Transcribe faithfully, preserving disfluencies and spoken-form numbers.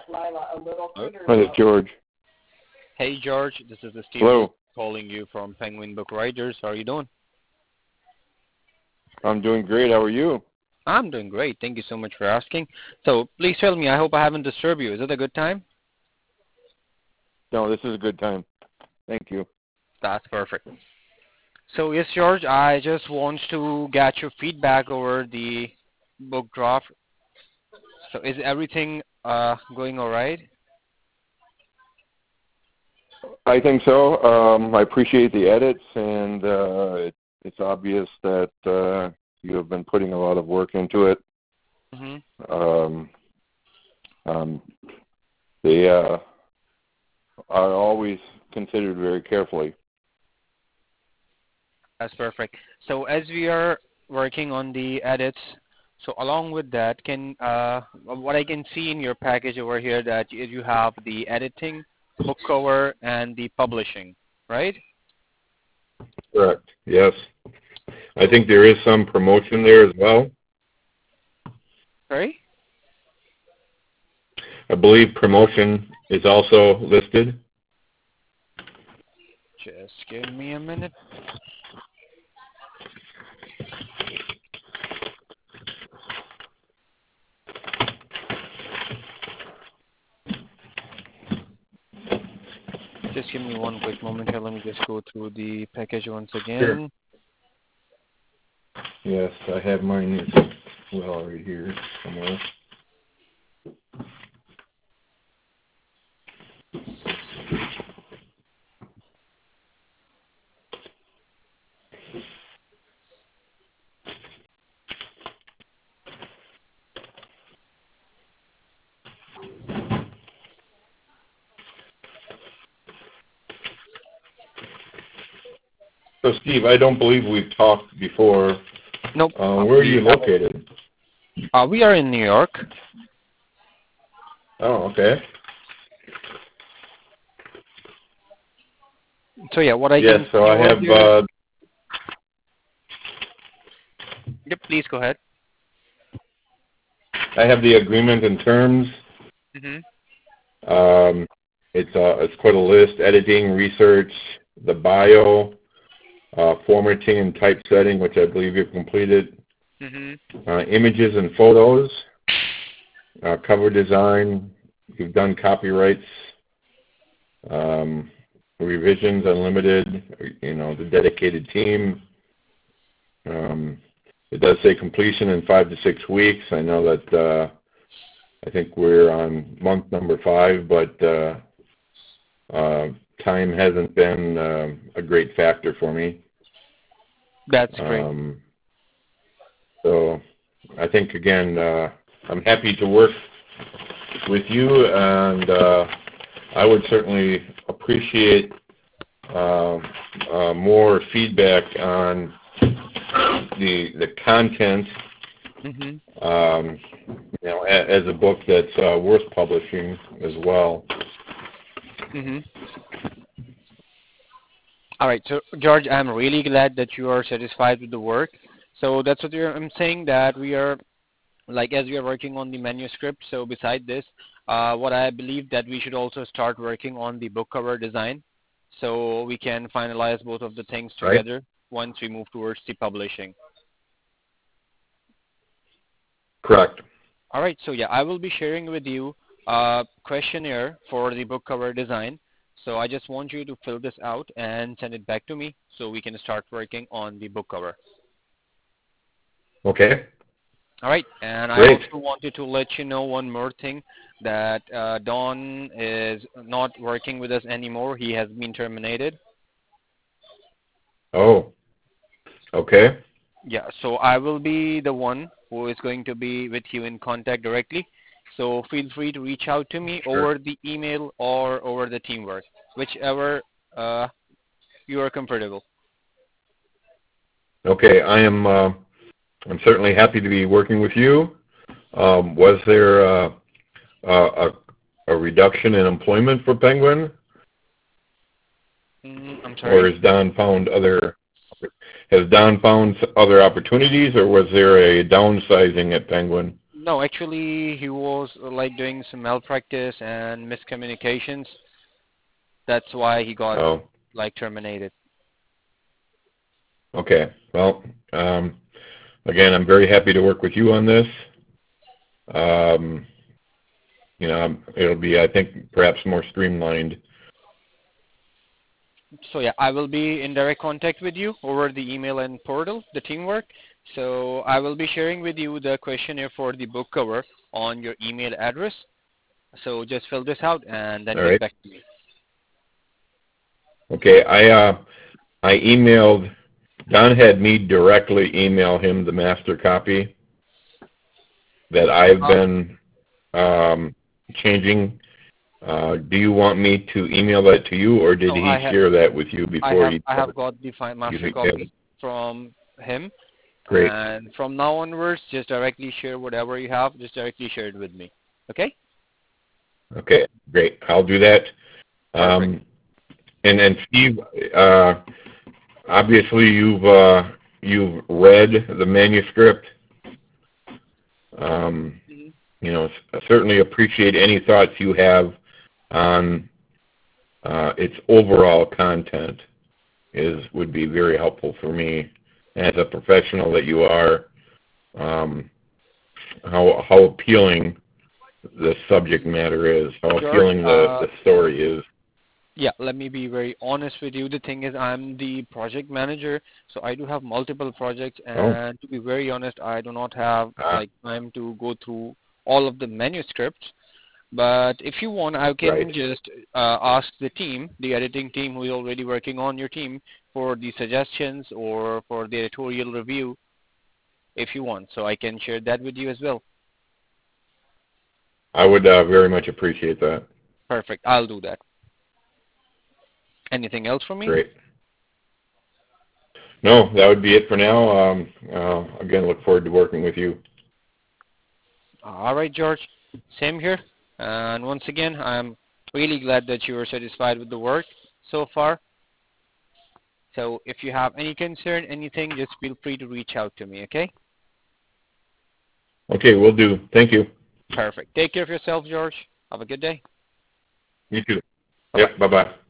Hello? Hi, it's George. Hey, George. This is Steve Hello. calling you from Penguin Book Writers. How are you doing? I'm doing great. How are you? I'm doing great. Thank you so much for asking. So please tell me, I hope I haven't disturbed you. Is it a good time? No, this is a good time. Thank you. That's perfect. So yes, George, I just want to get your feedback over the book draft. So is everything uh, going all right? I think so. Um, I appreciate the edits, and uh, it, it's obvious that uh, you have been putting a lot of work into it. Mm-hmm. Um, um, they uh, are always considered very carefully. That's perfect. So as we are working on the edits, so along with that, can uh, what I can see in your package over here that you you have the editing, book cover, and the publishing, right? Correct. Yes. I think there is some promotion there as well. Sorry? I believe promotion is also listed. Just give me a minute. Just give me one quick moment here. Let me just go through the package once Sure. again. Yes, I have mine as well right here somewhere. So, Steve, I don't believe we've talked before. Nope. Uh, Uh, where are we you located? uh, we are in New York. Oh, okay. So yeah, what I Yes, can so see I over have here. uh, Yep, please go ahead. I have the agreement and terms. Mm-hmm. Um, it's uh, it's quite a list: editing, research, the bio, uh, formatting and typesetting, which I believe you've completed, Mm-hmm. uh, images and photos, uh, cover design. You've done copyrights, um, revisions unlimited. You know, the dedicated team. Um, it does say completion in five to six weeks. I know that. Uh, I think we're on month number five, but uh, uh, time hasn't been uh, a great factor for me. That's great. Um, so I think, again, uh, I'm happy to work with you, and uh, I would certainly appreciate uh, uh, more feedback on the the content, Mm-hmm. um, you know, a, as a book that's uh, worth publishing as well. Mm-hmm. All right. So George, I'm really glad that you are satisfied with the work. So that's what you're, I'm saying, that we are, like, as we are working on the manuscript. So beside this, uh, what I believe that we should also start working on the book cover design, so we can finalize both of the things Right? together once we move towards the publishing. Correct. All right. So yeah, I will be sharing with you a questionnaire for the book cover design. So I just want you to fill this out and send it back to me so we can start working on the book cover. Okay. All right. And I Great. also wanted to let you know one more thing, that uh, Don is not working with us anymore. He has been terminated. Oh, okay. Yeah. So I will be the one who is going to be with you in contact directly. So feel free to reach out to me Sure. over the email or over the teamwork, whichever uh, you are comfortable. Okay, I am. Uh, I'm certainly happy to be working with you. Um, was there uh, a, a reduction in employment for Penguin, Mm, I'm or sorry. has Don found other? Has Don found other opportunities, or was there a downsizing at Penguin? No, actually, he was uh, like doing some malpractice and miscommunications. That's why he got Oh, like terminated. okay. Well, um, again, I'm very happy to work with you on this. Um, you know, it'll be, I think, perhaps more streamlined. So yeah, I will be in direct contact with you over the email and portal, the teamwork. So I will be sharing with you the questionnaire for the book cover on your email address. So just fill this out and then All get right. back to me. Okay. I uh, I emailed. Don had me directly email him the master copy that I've Uh, been um, changing. Uh, do you want me to email that to you, or did no, I he have share that with you I before have he I told have got the fi- you? master Have it? copy from him, Great. and from now onwards, just directly share whatever you have. Just directly share it with me. Okay? Okay, great. I'll do that. Perfect. Um, and then Steve, uh, obviously you've uh, you've read the manuscript. Um, Mhm. you know, I certainly appreciate any thoughts you have on uh, its overall content. Is would be very helpful for me as a professional that you are. Um, how how appealing the subject matter is, how George, appealing the uh, the story is. yeah, let me be very honest with you. The thing is, I'm the project manager, so I do have multiple projects, Oh, and to be very honest, I do not have ah, like time to go through all of the manuscripts. But if you want, I right. can just uh, ask the team, the editing team who is already working on your team, for the suggestions or for the editorial review, if you want. So I can share that with you as well. I would uh, very much appreciate that. Perfect. I'll do that. Anything else from me? Great. No, that would be it for now. Um, uh, again, look forward to working with you. All right, George. Same here. And once again, I'm really glad that you are satisfied with the work so far. So if you have any concern, anything, just feel free to reach out to me, okay? Okay, we'll do. Thank you. Perfect. Take care of yourself, George. Have a good day. You too. Bye-bye. Yep, bye-bye.